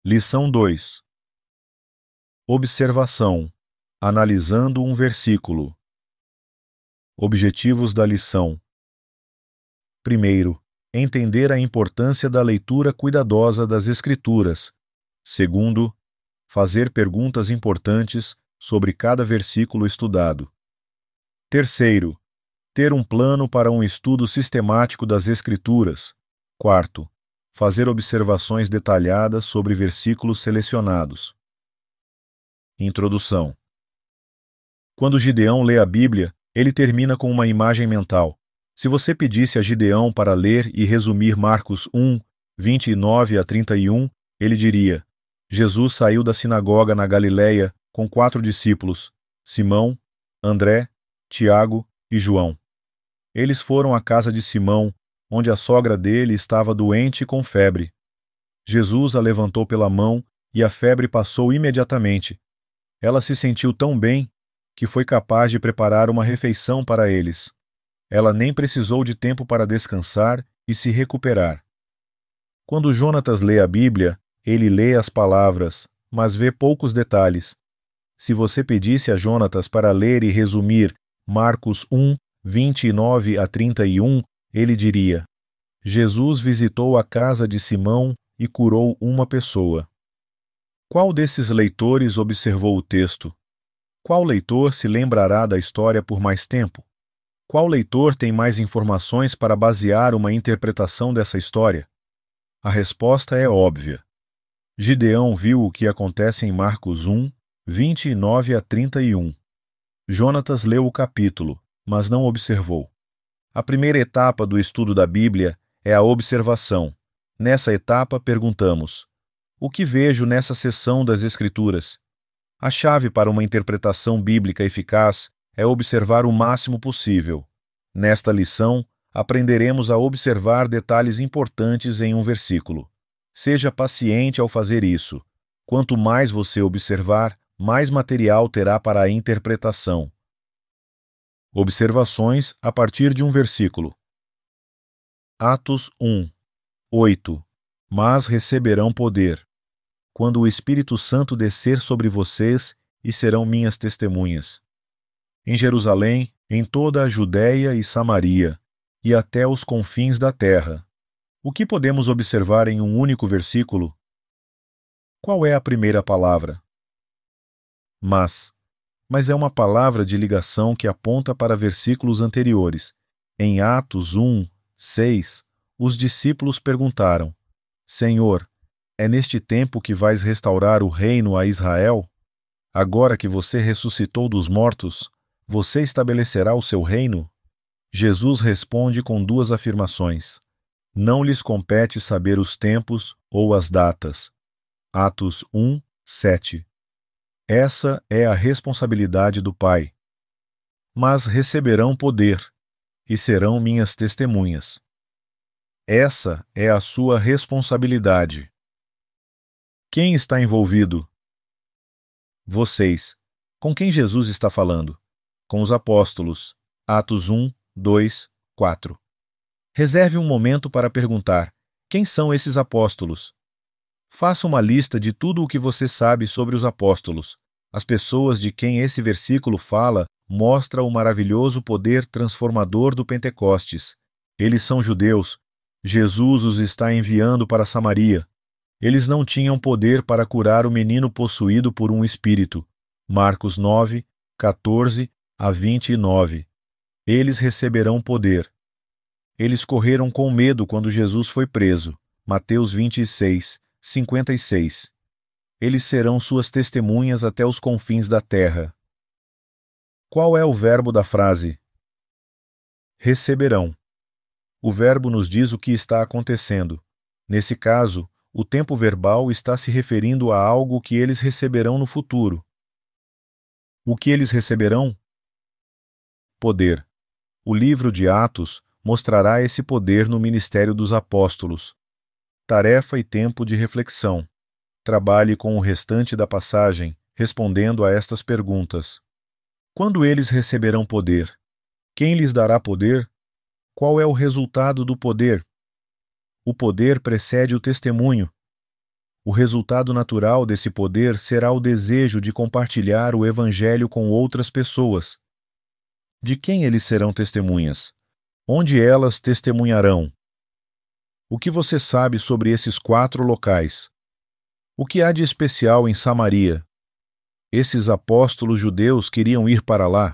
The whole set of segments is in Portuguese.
Lição 2. Observação. Analisando um versículo. Objetivos da lição. Primeiro, entender a importância da leitura cuidadosa das Escrituras. Segundo, fazer perguntas importantes sobre cada versículo estudado. Terceiro, ter um plano para um estudo sistemático das Escrituras. Quarto, fazer observações detalhadas sobre versículos selecionados. Introdução. Quando Gideão lê a Bíblia, ele termina com uma imagem mental. Se você pedisse a Gideão para ler e resumir Marcos 1, 29 a 31, ele diria: Jesus saiu da sinagoga na Galileia com 4 discípulos, Simão, André, Tiago e João. Eles foram à casa de Simão, onde a sogra dele estava doente com febre. Jesus a levantou pela mão e a febre passou imediatamente. Ela se sentiu tão bem que foi capaz de preparar uma refeição para eles. Ela nem precisou de tempo para descansar e se recuperar. Quando Jonatas lê a Bíblia, ele lê as palavras, mas vê poucos detalhes. Se você pedisse a Jonatas para ler e resumir Marcos 1, 29 a 31, ele diria: Jesus visitou a casa de Simão e curou uma pessoa. Qual desses leitores observou o texto? Qual leitor se lembrará da história por mais tempo? Qual leitor tem mais informações para basear uma interpretação dessa história? A resposta é óbvia. Gideão viu o que acontece em Marcos 1, 29 a 31. Jonatas leu o capítulo, mas não observou. A primeira etapa do estudo da Bíblia é a observação. Nessa etapa, perguntamos: o que vejo nessa seção das Escrituras? A chave para uma interpretação bíblica eficaz é observar o máximo possível. Nesta lição, aprenderemos a observar detalhes importantes em um versículo. Seja paciente ao fazer isso. Quanto mais você observar, mais material terá para a interpretação. Observações a partir de um versículo. Atos 1, 8. Mas receberão poder, quando o Espírito Santo descer sobre vocês, e serão minhas testemunhas. Em Jerusalém, em toda a Judéia e Samaria, e até os confins da terra. O que podemos observar em um único versículo? Qual é a primeira palavra? Mas é uma palavra de ligação que aponta para versículos anteriores. Em Atos 1, 6, os discípulos perguntaram: Senhor, é neste tempo que vais restaurar o reino a Israel? Agora que você ressuscitou dos mortos, você estabelecerá o seu reino? Jesus responde com 2 afirmações. Não lhes compete saber os tempos ou as datas. Atos 1, 7. Essa é a responsabilidade do Pai. Mas receberão poder, e serão minhas testemunhas. Essa é a sua responsabilidade. Quem está envolvido? Vocês. Com quem Jesus está falando? Com os apóstolos. Atos 1, 2, 4. Reserve um momento para perguntar: quem são esses apóstolos? Faça uma lista de tudo o que você sabe sobre os apóstolos. As pessoas de quem esse versículo fala mostram o maravilhoso poder transformador do Pentecostes. Eles são judeus. Jesus os está enviando para Samaria. Eles não tinham poder para curar o menino possuído por um espírito. Marcos 9, 14 a 29. Eles receberão poder. Eles correram com medo quando Jesus foi preso. Mateus 26, 56. Eles serão suas testemunhas até os confins da terra. Qual é o verbo da frase? Receberão. O verbo nos diz o que está acontecendo. Nesse caso, o tempo verbal está se referindo a algo que eles receberão no futuro. O que eles receberão? Poder. O livro de Atos mostrará esse poder no ministério dos apóstolos. Tarefa e tempo de reflexão. Trabalhe com o restante da passagem, respondendo a estas perguntas. Quando eles receberão poder? Quem lhes dará poder? Qual é o resultado do poder? O poder precede o testemunho. O resultado natural desse poder será o desejo de compartilhar o Evangelho com outras pessoas. De quem eles serão testemunhas? Onde elas testemunharão? O que você sabe sobre esses 4 locais? O que há de especial em Samaria? Esses apóstolos judeus queriam ir para lá.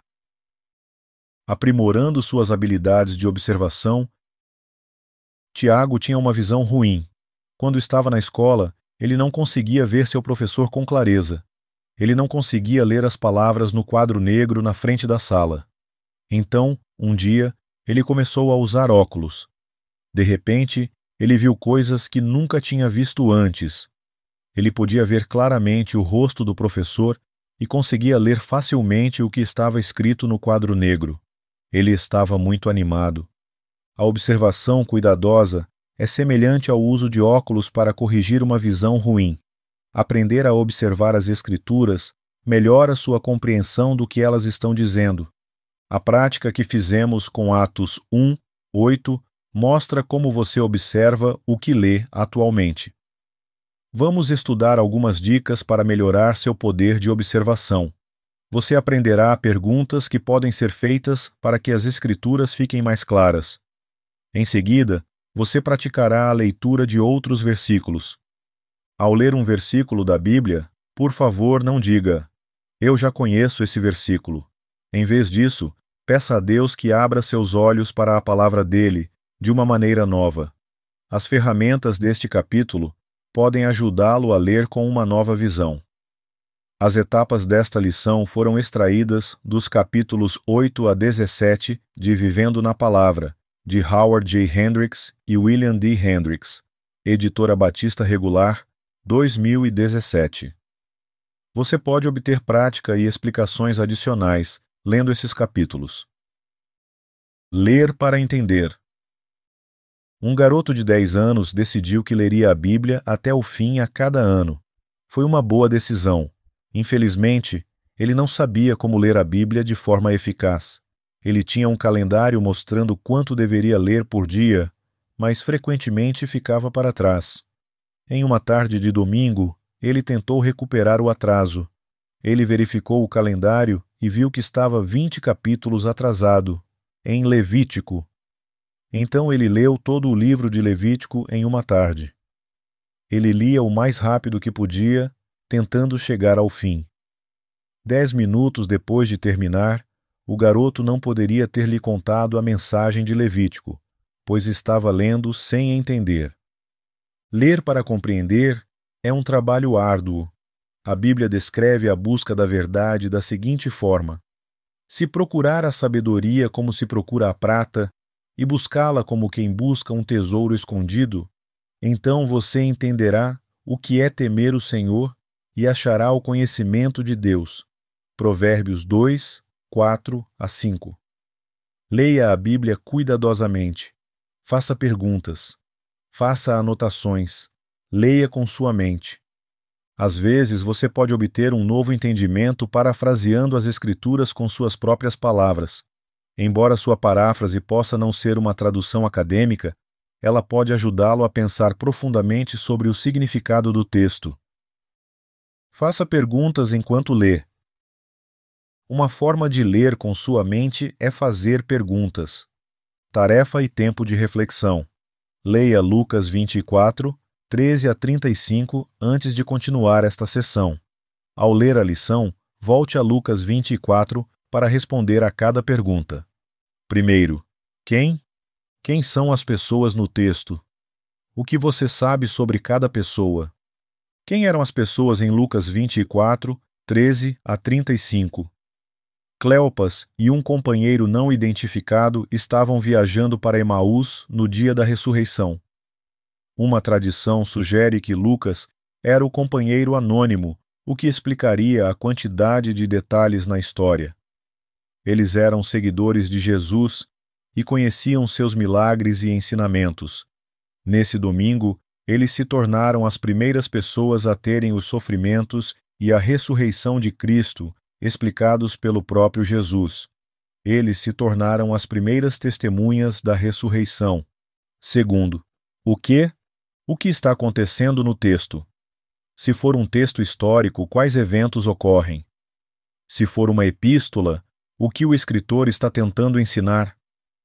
Aprimorando suas habilidades de observação, Tiago tinha uma visão ruim. Quando estava na escola, ele não conseguia ver seu professor com clareza. Ele não conseguia ler as palavras no quadro negro na frente da sala. Então, um dia, ele começou a usar óculos. De repente, ele viu coisas que nunca tinha visto antes. Ele podia ver claramente o rosto do professor e conseguia ler facilmente o que estava escrito no quadro negro. Ele estava muito animado. A observação cuidadosa é semelhante ao uso de óculos para corrigir uma visão ruim. Aprender a observar as Escrituras melhora sua compreensão do que elas estão dizendo. A prática que fizemos com Atos 1, 8 mostra como você observa o que lê atualmente. Vamos estudar algumas dicas para melhorar seu poder de observação. Você aprenderá perguntas que podem ser feitas para que as Escrituras fiquem mais claras. Em seguida, você praticará a leitura de outros versículos. Ao ler um versículo da Bíblia, por favor, não diga: "Eu já conheço esse versículo." Em vez disso, peça a Deus que abra seus olhos para a palavra dele de uma maneira nova. As ferramentas deste capítulo podem ajudá-lo a ler com uma nova visão. As etapas desta lição foram extraídas dos capítulos 8 a 17 de Vivendo na Palavra, de Howard J. Hendricks e William D. Hendricks, Editora Batista Regular, 2017. Você pode obter prática e explicações adicionais lendo esses capítulos. Ler para entender. Um garoto de 10 anos decidiu que leria a Bíblia até o fim a cada ano. Foi uma boa decisão. Infelizmente, ele não sabia como ler a Bíblia de forma eficaz. Ele tinha um calendário mostrando quanto deveria ler por dia, mas frequentemente ficava para trás. Em uma tarde de domingo, ele tentou recuperar o atraso. Ele verificou o calendário e viu que estava 20 capítulos atrasado, em Levítico. Então ele leu todo o livro de Levítico em uma tarde. Ele lia o mais rápido que podia, tentando chegar ao fim. 10 minutos depois de terminar, o garoto não poderia ter lhe contado a mensagem de Levítico, pois estava lendo sem entender. Ler para compreender é um trabalho árduo. A Bíblia descreve a busca da verdade da seguinte forma: se procurar a sabedoria como se procura a prata, e buscá-la como quem busca um tesouro escondido, então você entenderá o que é temer o Senhor e achará o conhecimento de Deus. Provérbios 2, 4 a 5. Leia a Bíblia cuidadosamente. Faça perguntas. Faça anotações. Leia com sua mente. Às vezes você pode obter um novo entendimento parafraseando as Escrituras com suas próprias palavras. Embora sua paráfrase possa não ser uma tradução acadêmica, ela pode ajudá-lo a pensar profundamente sobre o significado do texto. Faça perguntas enquanto lê. Uma forma de ler com sua mente é fazer perguntas. Tarefa e tempo de reflexão. Leia Lucas 24, 13 a 35 antes de continuar esta sessão. Ao ler a lição, volte a Lucas 24 para responder a cada pergunta. Primeiro, quem? Quem são as pessoas no texto? O que você sabe sobre cada pessoa? Quem eram as pessoas em Lucas 24, 13 a 35? Cleopas e um companheiro não identificado estavam viajando para Emaús no dia da ressurreição. Uma tradição sugere que Lucas era o companheiro anônimo, o que explicaria a quantidade de detalhes na história. Eles eram seguidores de Jesus e conheciam seus milagres e ensinamentos. Nesse domingo, eles se tornaram as primeiras pessoas a terem os sofrimentos e a ressurreição de Cristo explicados pelo próprio Jesus. Eles se tornaram as primeiras testemunhas da ressurreição. Segundo, o que? O que está acontecendo no texto? Se for um texto histórico, quais eventos ocorrem? Se for uma epístola, o que o escritor está tentando ensinar?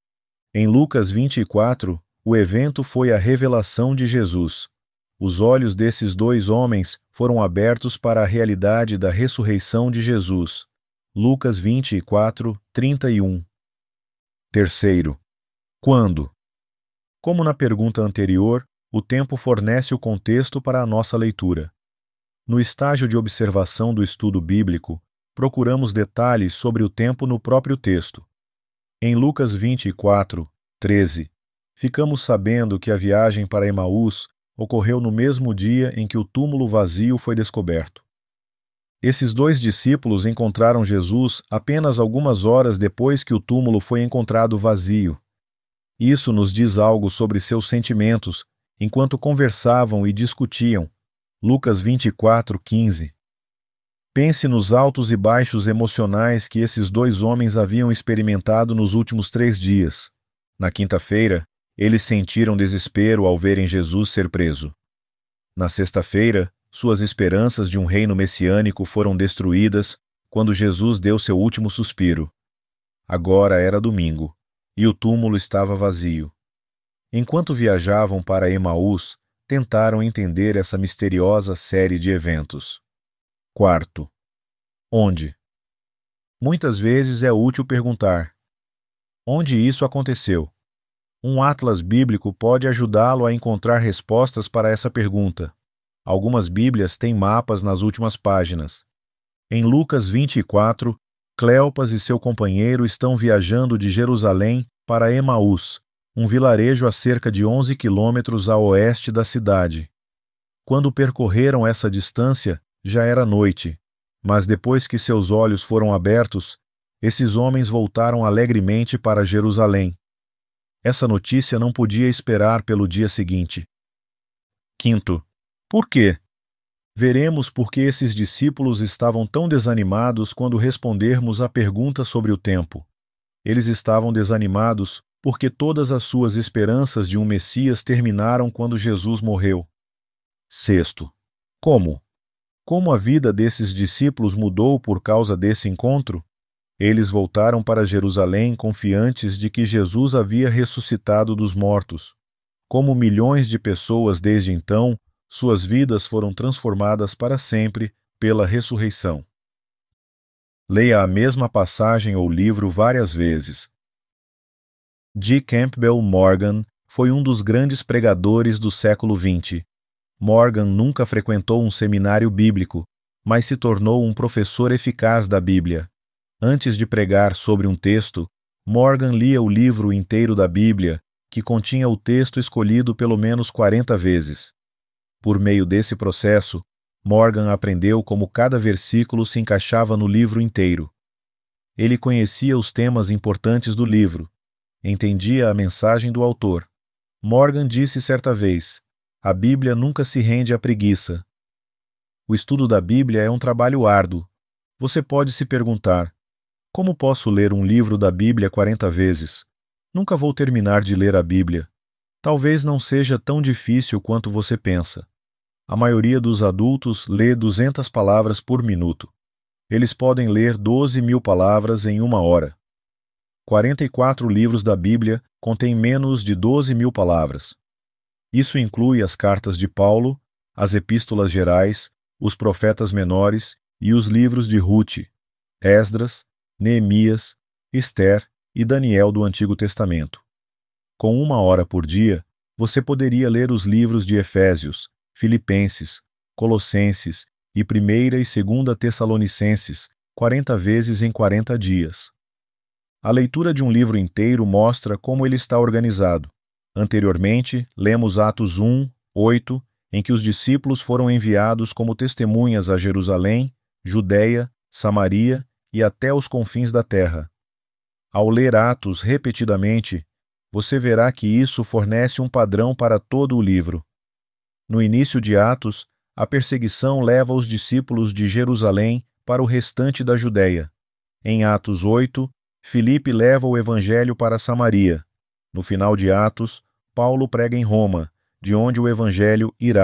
Em Lucas 24, o evento foi a revelação de Jesus. Os olhos desses dois homens foram abertos para a realidade da ressurreição de Jesus. Lucas 24, 31. Terceiro, quando? Como na pergunta anterior, o tempo fornece o contexto para a nossa leitura. No estágio de observação do estudo bíblico, procuramos detalhes sobre o tempo no próprio texto. Em Lucas 24, 13, ficamos sabendo que a viagem para Emaús ocorreu no mesmo dia em que o túmulo vazio foi descoberto. Esses dois discípulos encontraram Jesus apenas algumas horas depois que o túmulo foi encontrado vazio. Isso nos diz algo sobre seus sentimentos enquanto conversavam e discutiam. Lucas 24, 15. Pense nos altos e baixos emocionais que esses dois homens haviam experimentado nos últimos 3 dias. Na quinta-feira, eles sentiram desespero ao verem Jesus ser preso. Na sexta-feira, suas esperanças de um reino messiânico foram destruídas quando Jesus deu seu último suspiro. Agora era domingo, e o túmulo estava vazio. Enquanto viajavam para Emaús, tentaram entender essa misteriosa série de eventos. Quarto, onde? Muitas vezes é útil perguntar: onde isso aconteceu? Um atlas bíblico pode ajudá-lo a encontrar respostas para essa pergunta. Algumas Bíblias têm mapas nas últimas páginas. Em Lucas 24, Cleopas e seu companheiro estão viajando de Jerusalém para Emaús, um vilarejo a cerca de 11 quilômetros a oeste da cidade. Quando percorreram essa distância, já era noite, mas depois que seus olhos foram abertos, esses homens voltaram alegremente para Jerusalém. Essa notícia não podia esperar pelo dia seguinte. Quinto, por quê? Veremos por que esses discípulos estavam tão desanimados quando respondermos à pergunta sobre o tempo. Eles estavam desanimados porque todas as suas esperanças de um Messias terminaram quando Jesus morreu. Sexto, como? Como a vida desses discípulos mudou por causa desse encontro? Eles voltaram para Jerusalém confiantes de que Jesus havia ressuscitado dos mortos. Como milhões de pessoas desde então, suas vidas foram transformadas para sempre pela ressurreição. Leia a mesma passagem ou livro várias vezes. G. Campbell Morgan foi um dos grandes pregadores do século XX. Morgan nunca frequentou um seminário bíblico, mas se tornou um professor eficaz da Bíblia. Antes de pregar sobre um texto, Morgan lia o livro inteiro da Bíblia, que continha o texto escolhido pelo menos 40 vezes. Por meio desse processo, Morgan aprendeu como cada versículo se encaixava no livro inteiro. Ele conhecia os temas importantes do livro, entendia a mensagem do autor. Morgan disse certa vez: a Bíblia nunca se rende à preguiça. O estudo da Bíblia é um trabalho árduo. Você pode se perguntar: como posso ler um livro da Bíblia 40 vezes? Nunca vou terminar de ler a Bíblia. Talvez não seja tão difícil quanto você pensa. A maioria dos adultos lê 200 palavras por minuto. Eles podem ler 12.000 palavras em 1 hora. 44 livros da Bíblia contêm menos de 12.000 palavras. Isso inclui as cartas de Paulo, as epístolas gerais, os profetas menores e os livros de Ruth, Esdras, Neemias, Ester e Daniel do Antigo Testamento. Com 1 hora por dia, você poderia ler os livros de Efésios, Filipenses, Colossenses e 1ª e 2ª Tessalonicenses 40 vezes em 40 dias. A leitura de um livro inteiro mostra como ele está organizado. Anteriormente, lemos Atos 1, 8, em que os discípulos foram enviados como testemunhas a Jerusalém, Judeia, Samaria e até os confins da terra. Ao ler Atos repetidamente, você verá que isso fornece um padrão para todo o livro. No início de Atos, a perseguição leva os discípulos de Jerusalém para o restante da Judeia. Em Atos 8, Filipe leva o evangelho para Samaria. No final de Atos, Paulo prega em Roma, de onde o evangelho irá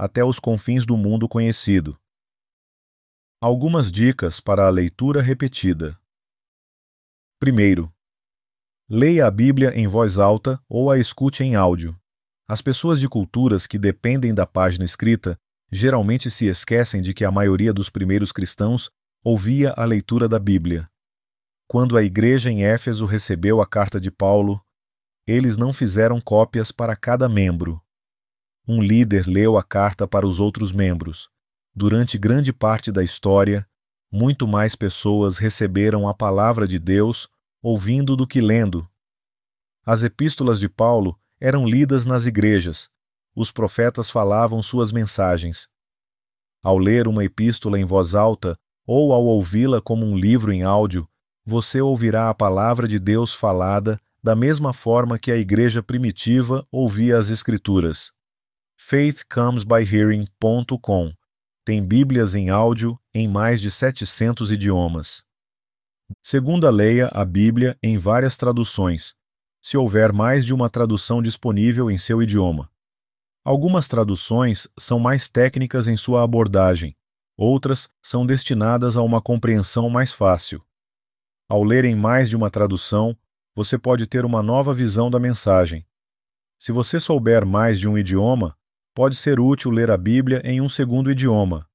até os confins do mundo conhecido. Algumas dicas para a leitura repetida. Primeiro, leia a Bíblia em voz alta ou a escute em áudio. As pessoas de culturas que dependem da página escrita geralmente se esquecem de que a maioria dos primeiros cristãos ouvia a leitura da Bíblia. Quando a igreja em Éfeso recebeu a carta de Paulo, eles não fizeram cópias para cada membro. Um líder leu a carta para os outros membros. Durante grande parte da história, muito mais pessoas receberam a palavra de Deus ouvindo do que lendo. As epístolas de Paulo eram lidas nas igrejas. Os profetas falavam suas mensagens. Ao ler uma epístola em voz alta ou ao ouvi-la como um livro em áudio, você ouvirá a palavra de Deus falada da mesma forma que a igreja primitiva ouvia as Escrituras. faithcomesbyhearing.com tem Bíblias em áudio em mais de 700 idiomas. Segunda, leia a Bíblia em várias traduções, se houver mais de uma tradução disponível em seu idioma. Algumas traduções são mais técnicas em sua abordagem, outras são destinadas a uma compreensão mais fácil. Ao ler em mais de uma tradução, você pode ter uma nova visão da mensagem. Se você souber mais de um idioma, pode ser útil ler a Bíblia em um segundo idioma.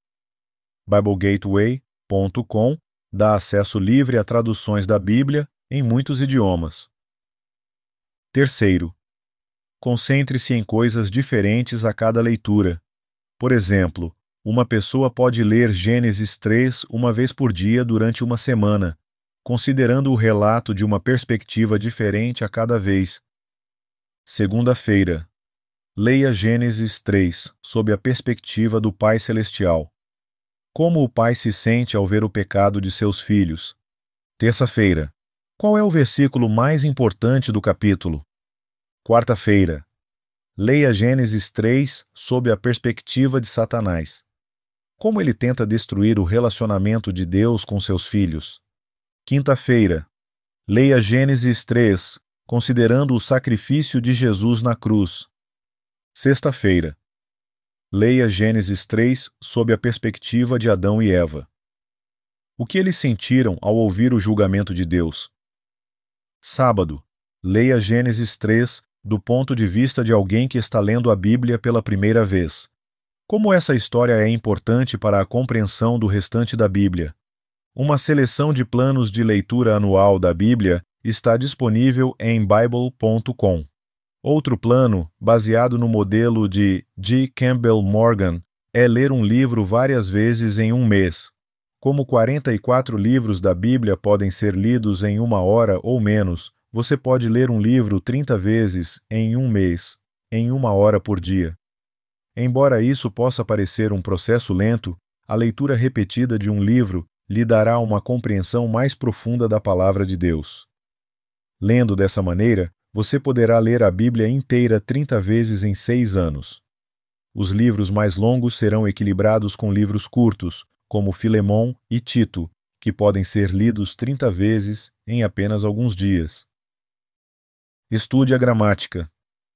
BibleGateway.com dá acesso livre a traduções da Bíblia em muitos idiomas. Terceiro, concentre-se em coisas diferentes a cada leitura. Por exemplo, uma pessoa pode ler Gênesis 3 uma vez por dia durante uma semana, considerando o relato de uma perspectiva diferente a cada vez. Segunda-feira, leia Gênesis 3 sob a perspectiva do Pai Celestial. Como o Pai se sente ao ver o pecado de seus filhos? Terça-feira, qual é o versículo mais importante do capítulo? Quarta-feira, leia Gênesis 3 sob a perspectiva de Satanás. Como ele tenta destruir o relacionamento de Deus com seus filhos? Quinta-feira, leia Gênesis 3, considerando o sacrifício de Jesus na cruz. Sexta-feira, leia Gênesis 3 sob a perspectiva de Adão e Eva. O que eles sentiram ao ouvir o julgamento de Deus? Sábado, leia Gênesis 3 do ponto de vista de alguém que está lendo a Bíblia pela primeira vez. Como essa história é importante para a compreensão do restante da Bíblia? Uma seleção de planos de leitura anual da Bíblia está disponível em Bible.com. Outro plano, baseado no modelo de G. Campbell Morgan, é ler um livro várias vezes em um mês. Como 44 livros da Bíblia podem ser lidos em 1 hora ou menos, você pode ler um livro 30 vezes em um mês, em 1 hora por dia. Embora isso possa parecer um processo lento, a leitura repetida de um livro lhe dará uma compreensão mais profunda da palavra de Deus. Lendo dessa maneira, você poderá ler a Bíblia inteira 30 vezes em 6 anos. Os livros mais longos serão equilibrados com livros curtos, como Filemão e Tito, que podem ser lidos 30 vezes em apenas alguns dias. Estude a gramática.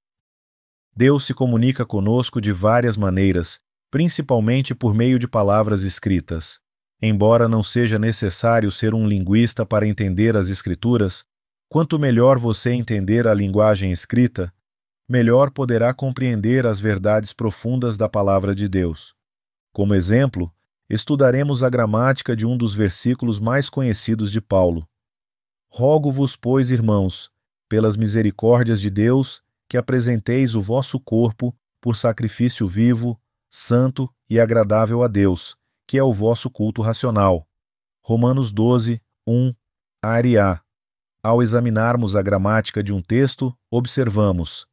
Deus se comunica conosco de várias maneiras, principalmente por meio de palavras escritas. Embora não seja necessário ser um linguista para entender as Escrituras, quanto melhor você entender a linguagem escrita, melhor poderá compreender as verdades profundas da palavra de Deus. Como exemplo, estudaremos a gramática de um dos versículos mais conhecidos de Paulo. Rogo-vos, pois, irmãos, pelas misericórdias de Deus, que apresenteis o vosso corpo por sacrifício vivo, santo e agradável a Deus, que é o vosso culto racional. Romanos 12, 1, A. Ao examinarmos a gramática de um texto, observamos: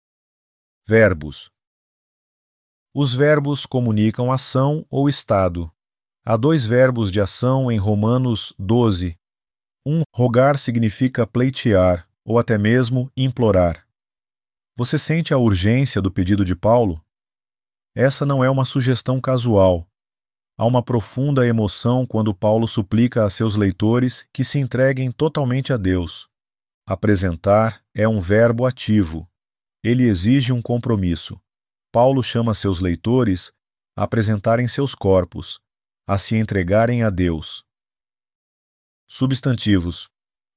verbos. Os verbos comunicam ação ou estado. Há 2 verbos de ação em Romanos 12. Rogar significa pleitear, ou até mesmo implorar. Você sente a urgência do pedido de Paulo? Essa não é uma sugestão casual. Há uma profunda emoção quando Paulo suplica a seus leitores que se entreguem totalmente a Deus. Apresentar é um verbo ativo. Ele exige um compromisso. Paulo chama seus leitores a apresentarem seus corpos, a se entregarem a Deus. Substantivos.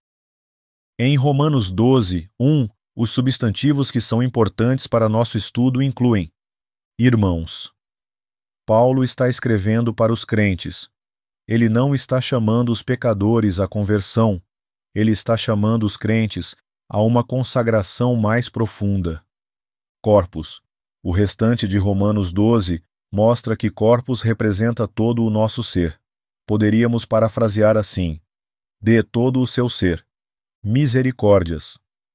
Em Romanos 12:1, os substantivos que são importantes para nosso estudo incluem irmãos. Paulo está escrevendo para os crentes. Ele não está chamando os pecadores à conversão. Ele está chamando os crentes a uma consagração mais profunda. Corpos. O restante de Romanos 12 mostra que corpos representa todo o nosso ser. Poderíamos parafrasear assim: dê todo o seu ser. Misericórdias.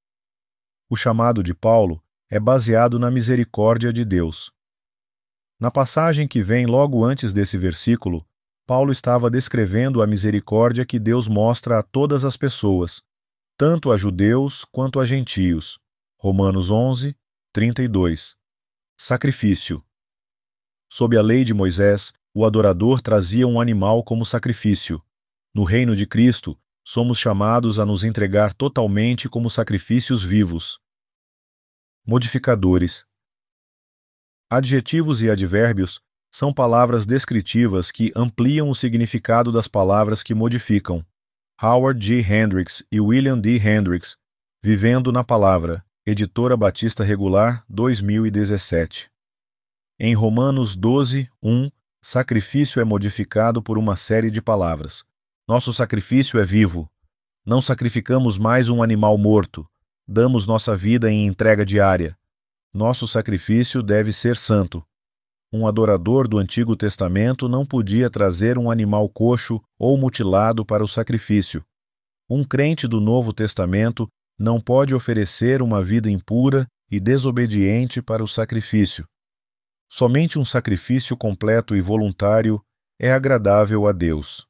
O chamado de Paulo é baseado na misericórdia de Deus. Na passagem que vem logo antes desse versículo, Paulo estava descrevendo a misericórdia que Deus mostra a todas as pessoas, tanto a judeus quanto a gentios. Romanos 11:32. Sacrifício. Sob a lei de Moisés, o adorador trazia um animal como sacrifício. No reino de Cristo, somos chamados a nos entregar totalmente como sacrifícios vivos. Modificadores. Adjetivos e advérbios são palavras descritivas que ampliam o significado das palavras que modificam. Howard G. Hendricks e William D. Hendricks, Vivendo na Palavra, Editora Batista Regular, 2017. Em Romanos 12:1, sacrifício é modificado por uma série de palavras. Nosso sacrifício é vivo. Não sacrificamos mais um animal morto. Damos nossa vida em entrega diária. Nosso sacrifício deve ser santo. Um adorador do Antigo Testamento não podia trazer um animal coxo ou mutilado para o sacrifício. Um crente do Novo Testamento não pode oferecer uma vida impura e desobediente para o sacrifício. Somente um sacrifício completo e voluntário é agradável a Deus.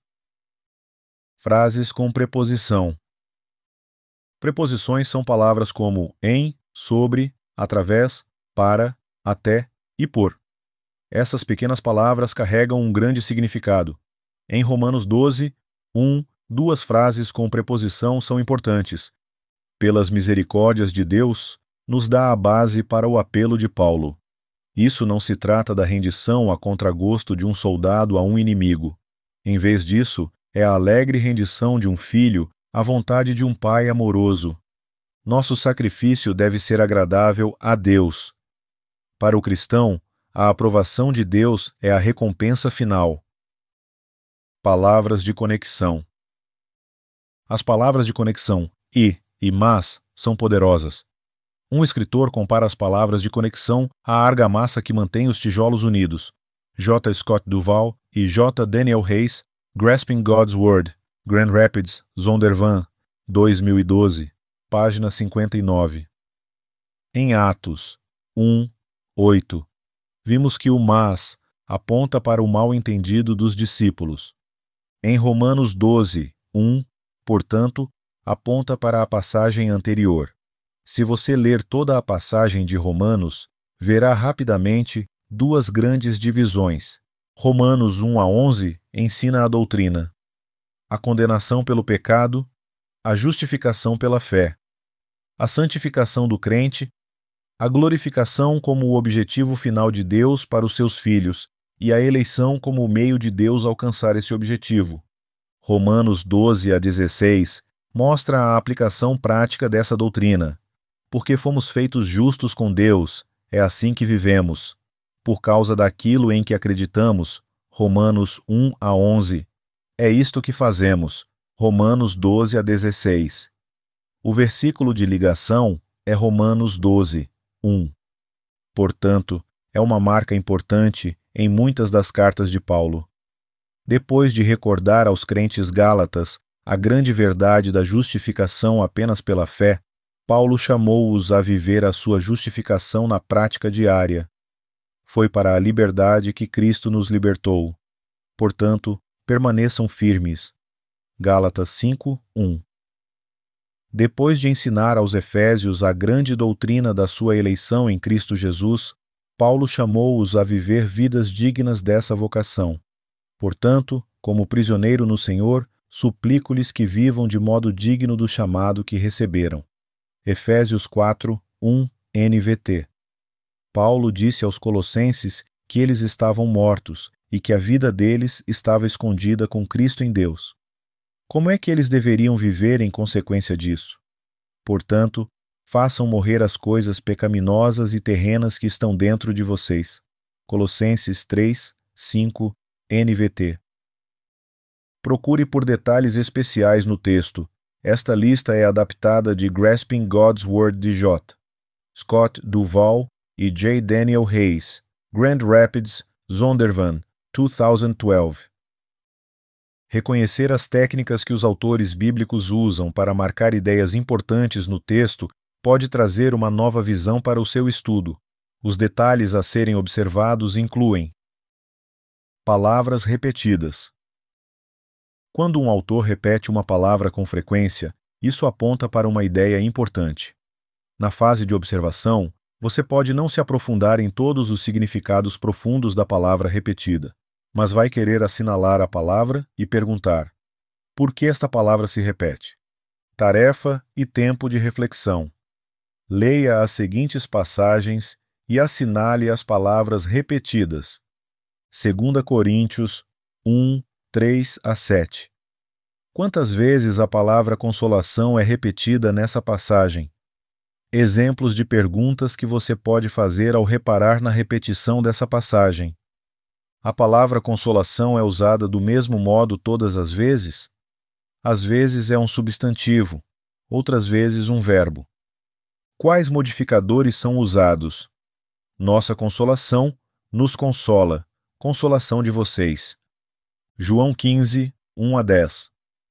Frases com preposição. Preposições são palavras como em, sobre, através, para, até e por. Essas pequenas palavras carregam um grande significado. Em Romanos 12:1, duas frases com preposição são importantes. Pelas misericórdias de Deus, nos dá a base para o apelo de Paulo. Isso não se trata da rendição a contragosto de um soldado a um inimigo. Em vez disso, é a alegre rendição de um filho à vontade de um pai amoroso. Nosso sacrifício deve ser agradável a Deus. Para o cristão, a aprovação de Deus é a recompensa final. Palavras de conexão. As palavras de conexão e mas são poderosas. Um escritor compara as palavras de conexão à argamassa que mantém os tijolos unidos. J. Scott Duval e J. Daniel Hayes, Grasping God's Word, Grand Rapids, Zondervan, 2012, página 59. Em Atos 1:8, vimos que o mas aponta para o mal-entendido dos discípulos. Em Romanos 12:1, portanto, aponta para a passagem anterior. Se você ler toda a passagem de Romanos, verá rapidamente duas grandes divisões. Romanos 1-11 ensina a doutrina: a condenação pelo pecado, a justificação pela fé, a santificação do crente, a glorificação como o objetivo final de Deus para os seus filhos e a eleição como o meio de Deus alcançar esse objetivo. Romanos 12-16 mostra a aplicação prática dessa doutrina. Porque fomos feitos justos com Deus, é assim que vivemos. Por causa daquilo em que acreditamos, Romanos 1-11. É isto que fazemos, Romanos 12-16. O versículo de ligação é Romanos 12:1. Portanto, é uma marca importante em muitas das cartas de Paulo. Depois de recordar aos crentes gálatas a grande verdade da justificação apenas pela fé, Paulo chamou-os a viver a sua justificação na prática diária. Foi para a liberdade que Cristo nos libertou. Portanto, permaneçam firmes. Gálatas 5:1. Depois de ensinar aos Efésios a grande doutrina da sua eleição em Cristo Jesus, Paulo chamou-os a viver vidas dignas dessa vocação. Portanto, como prisioneiro no Senhor, suplico-lhes que vivam de modo digno do chamado que receberam. Efésios 4:1 NVT. Paulo disse aos Colossenses que eles estavam mortos e que a vida deles estava escondida com Cristo em Deus. Como é que eles deveriam viver em consequência disso? Portanto, façam morrer as coisas pecaminosas e terrenas que estão dentro de vocês. Colossenses 3, 5, NVT. Procure por detalhes especiais no texto. Esta lista é adaptada de Grasping God's Word de J. Scott Duvall e J. Daniel Hayes, Grand Rapids, Zondervan, 2012. Reconhecer as técnicas que os autores bíblicos usam para marcar ideias importantes no texto pode trazer uma nova visão para o seu estudo. Os detalhes a serem observados incluem: palavras repetidas. Quando um autor repete uma palavra com frequência, isso aponta para uma ideia importante. Na fase de observação, você pode não se aprofundar em todos os significados profundos da palavra repetida, mas vai querer assinalar a palavra e perguntar: por que esta palavra se repete? Tarefa e tempo de reflexão. Leia as seguintes passagens e assinale as palavras repetidas. 2 Coríntios 1, 3 a 7. Quantas vezes a palavra consolação é repetida nessa passagem? Exemplos de perguntas que você pode fazer ao reparar na repetição dessa passagem. A palavra consolação é usada do mesmo modo todas as vezes? Às vezes é um substantivo, outras vezes um verbo. Quais modificadores são usados? Nossa consolação nos consola, consolação de vocês. João 15, 1 a 10.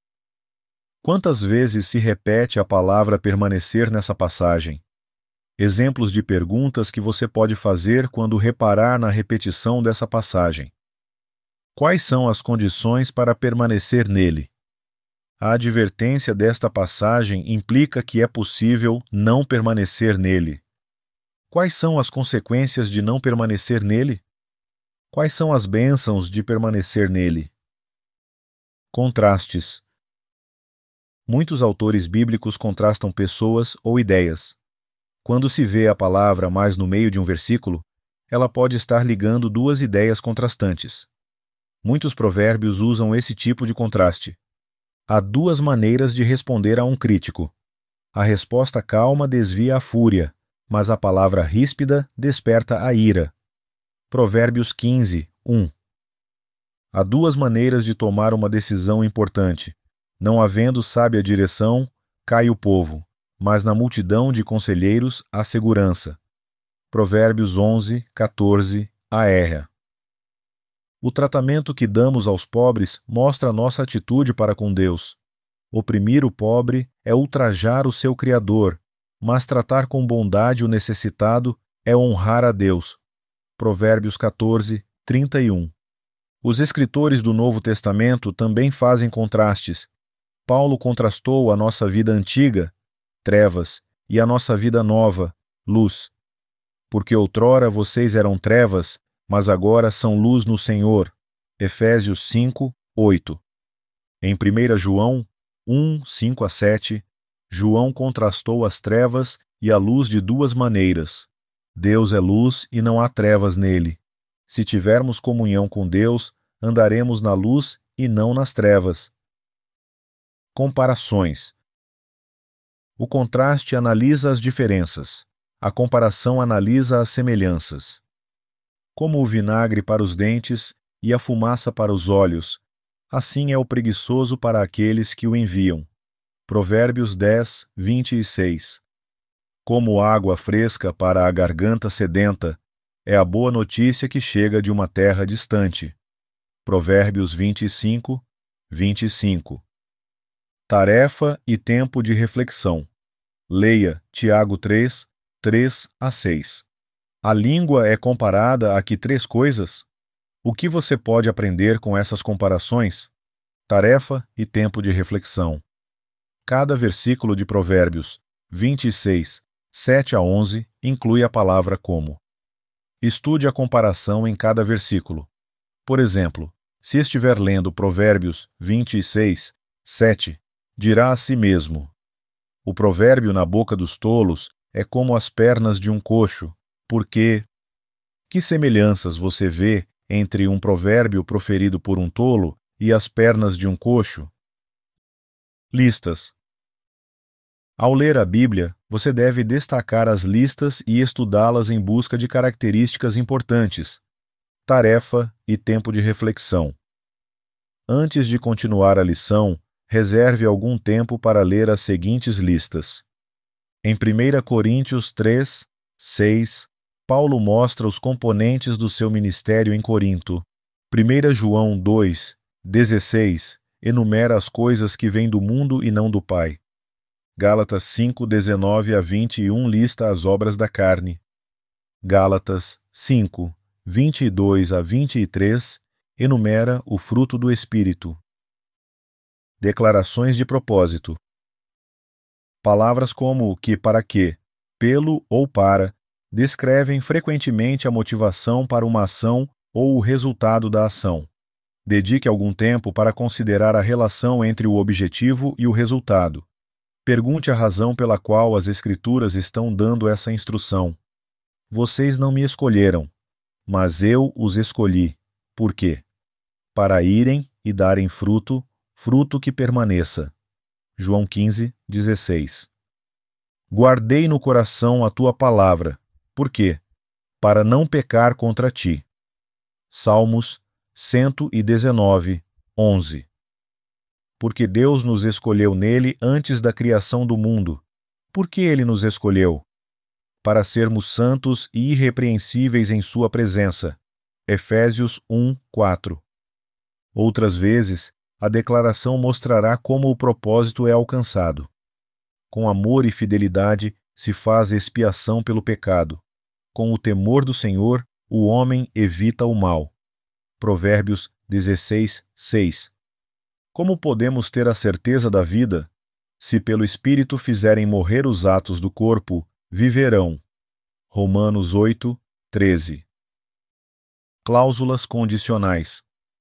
Quantas vezes se repete a palavra permanecer nessa passagem? Exemplos de perguntas que você pode fazer quando reparar na repetição dessa passagem. Quais são as condições para permanecer nele? A advertência desta passagem implica que é possível não permanecer nele. Quais são as consequências de não permanecer nele? Quais são as bênçãos de permanecer nele? Contrastes. Muitos autores bíblicos contrastam pessoas ou ideias. Quando se vê a palavra mais no meio de um versículo, ela pode estar ligando duas ideias contrastantes. Muitos provérbios usam esse tipo de contraste. Há duas maneiras de responder a um crítico. A resposta calma desvia a fúria, mas a palavra ríspida desperta a ira. Provérbios 15, 1. Há duas maneiras de tomar uma decisão importante. Não havendo sábia direção, cai o povo, mas na multidão de conselheiros há segurança. Provérbios 11, 14, AR. O tratamento que damos aos pobres mostra nossa atitude para com Deus. Oprimir o pobre é ultrajar o seu Criador, mas tratar com bondade o necessitado é honrar a Deus. Provérbios 14, 31. Os escritores do Novo Testamento também fazem contrastes. Paulo contrastou a nossa vida antiga, trevas, e a nossa vida nova, luz. Porque outrora vocês eram trevas, mas agora são luz no Senhor. Efésios 5, 8. Em 1 João 1, 5 a 7, João contrastou as trevas e a luz de duas maneiras. Deus é luz e não há trevas nele. Se tivermos comunhão com Deus, andaremos na luz e não nas trevas. Comparações. O contraste analisa as diferenças. A comparação analisa as semelhanças. Como o vinagre para os dentes e a fumaça para os olhos, assim é o preguiçoso para aqueles que o enviam. Provérbios 10, 26. Como água fresca para a garganta sedenta, é a boa notícia que chega de uma terra distante. Provérbios 25, 25. Tarefa e tempo de reflexão. Leia Tiago 3, 3 a 6. A língua é comparada a que três coisas? O que você pode aprender com essas comparações? Tarefa e tempo de reflexão. Cada versículo de Provérbios 26, 7 a 11 inclui a palavra como. Estude a comparação em cada versículo. Por exemplo, se estiver lendo Provérbios 26, 7, dirá a si mesmo: o provérbio na boca dos tolos é como as pernas de um coxo, porque, Que semelhanças você vê entre um provérbio proferido por um tolo e as pernas de um coxo? Listas. Ao ler a Bíblia, você deve destacar as listas e estudá-las em busca de características importantes, tarefa e tempo de reflexão. Antes de continuar a lição, reserve algum tempo para ler as seguintes listas. Em 1 Coríntios 3, 6, Paulo mostra os componentes do seu ministério em Corinto. 1 João 2, 16, enumera as coisas que vêm do mundo e não do Pai. Gálatas 5, 19 a 21 lista as obras da carne. Gálatas 5, 22 a 23 enumera o fruto do Espírito. Declarações de propósito. Palavras como que, para que, pelo ou para descrevem frequentemente a motivação para uma ação ou o resultado da ação. Dedique algum tempo para considerar a relação entre o objetivo e o resultado. Pergunte a razão pela qual as Escrituras estão dando essa instrução. Vocês não me escolheram, mas eu os escolhi. Por quê? Para irem e darem fruto, fruto que permaneça. João 15, 16. Guardei no coração a tua palavra. Por quê? Para não pecar contra ti. Salmos 119, 11. Porque Deus nos escolheu nele antes da criação do mundo. Por que ele nos escolheu? Para sermos santos e irrepreensíveis em sua presença. Efésios 1, 4. Outras vezes, a declaração mostrará como o propósito é alcançado. Com amor e fidelidade se faz expiação pelo pecado. Com o temor do Senhor, o homem evita o mal. Provérbios 16, 6. Como podemos ter a certeza da vida? Se pelo Espírito fizerem morrer os atos do corpo, viverão. Romanos 8, 13. Cláusulas condicionais.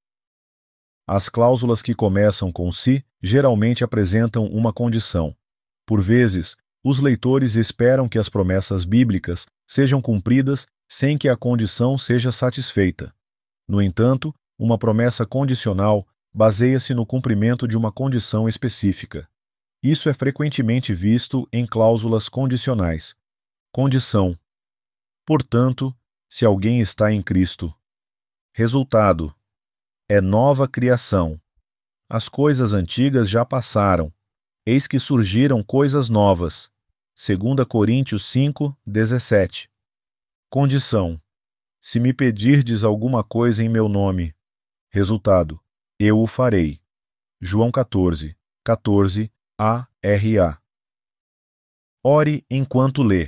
As cláusulas que começam com "se" geralmente apresentam uma condição. Por vezes, os leitores esperam que as promessas bíblicas sejam cumpridas sem que a condição seja satisfeita. No entanto, uma promessa condicional baseia-se no cumprimento de uma condição específica. Isso é frequentemente visto em cláusulas condicionais. Condição: portanto, se alguém está em Cristo. Resultado: é nova criação. As coisas antigas já passaram. Eis que surgiram coisas novas. 2 Coríntios 5, 17. Condição: se me pedirdes alguma coisa em meu nome. Resultado: eu o farei. João 14, 14 a.r.a. Ore enquanto lê.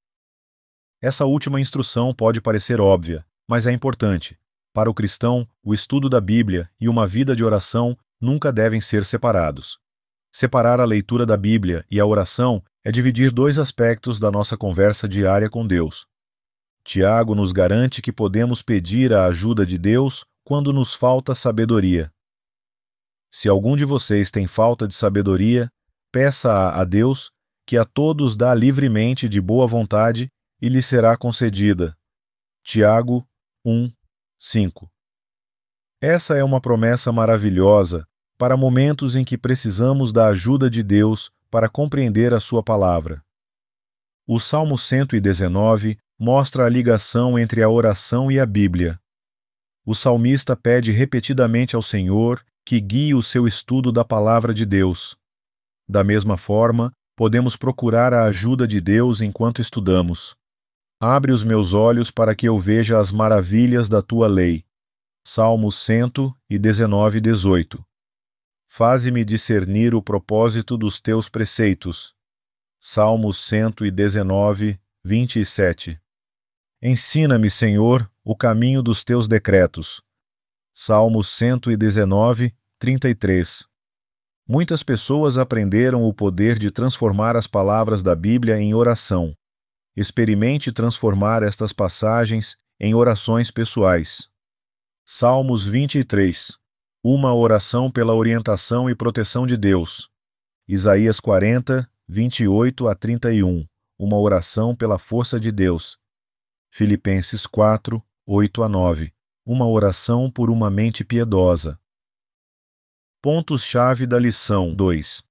Essa última instrução pode parecer óbvia, mas é importante. Para o cristão, o estudo da Bíblia e uma vida de oração nunca devem ser separados. Separar a leitura da Bíblia e a oração é dividir dois aspectos da nossa conversa diária com Deus. Tiago nos garante que podemos pedir a ajuda de Deus quando nos falta sabedoria. Se algum de vocês tem falta de sabedoria, peça-a a Deus, que a todos dá livremente de boa vontade, e lhe será concedida. Tiago 1, 5. Essa é uma promessa maravilhosa para momentos em que precisamos da ajuda de Deus para compreender a sua palavra. O Salmo 119 mostra a ligação entre a oração e a Bíblia. O salmista pede repetidamente ao Senhor que guie o seu estudo da palavra de Deus. Da mesma forma, podemos procurar a ajuda de Deus enquanto estudamos. Abre os meus olhos para que eu veja as maravilhas da tua lei. Salmo 119, 18. Faze-me discernir o propósito dos teus preceitos. Salmo 119, 27. Ensina-me, Senhor, o caminho dos teus decretos. Salmo 119, 33. Muitas pessoas aprenderam o poder de transformar as palavras da Bíblia em oração. Experimente transformar estas passagens em orações pessoais. Salmos 23. Uma oração pela orientação e proteção de Deus. Isaías 40, 28 a 31. Uma oração pela força de Deus. Filipenses 4, 8 a 9. Uma oração por uma mente piedosa. Pontos-chave da lição 2.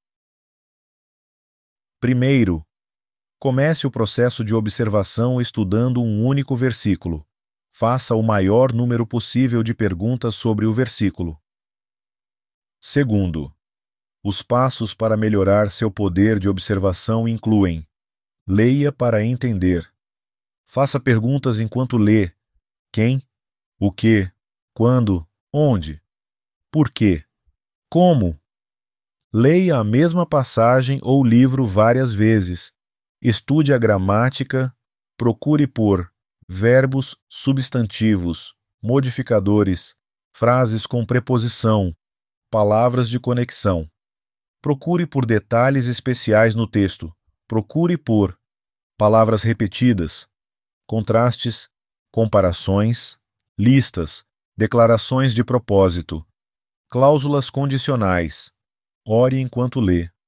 Primeiro, comece o processo de observação estudando um único versículo. Faça o maior número possível de perguntas sobre o versículo. Segundo, os passos para melhorar seu poder de observação incluem: leia para entender. Faça perguntas enquanto lê. Quem? O que? Quando? Onde? Por quê? Como? Leia a mesma passagem ou livro várias vezes. Estude a gramática. Procure por verbos, substantivos, modificadores, frases com preposição, palavras de conexão. Procure por detalhes especiais no texto. Procure por palavras repetidas, contrastes, comparações, listas, declarações de propósito, cláusulas condicionais. Ore enquanto lê.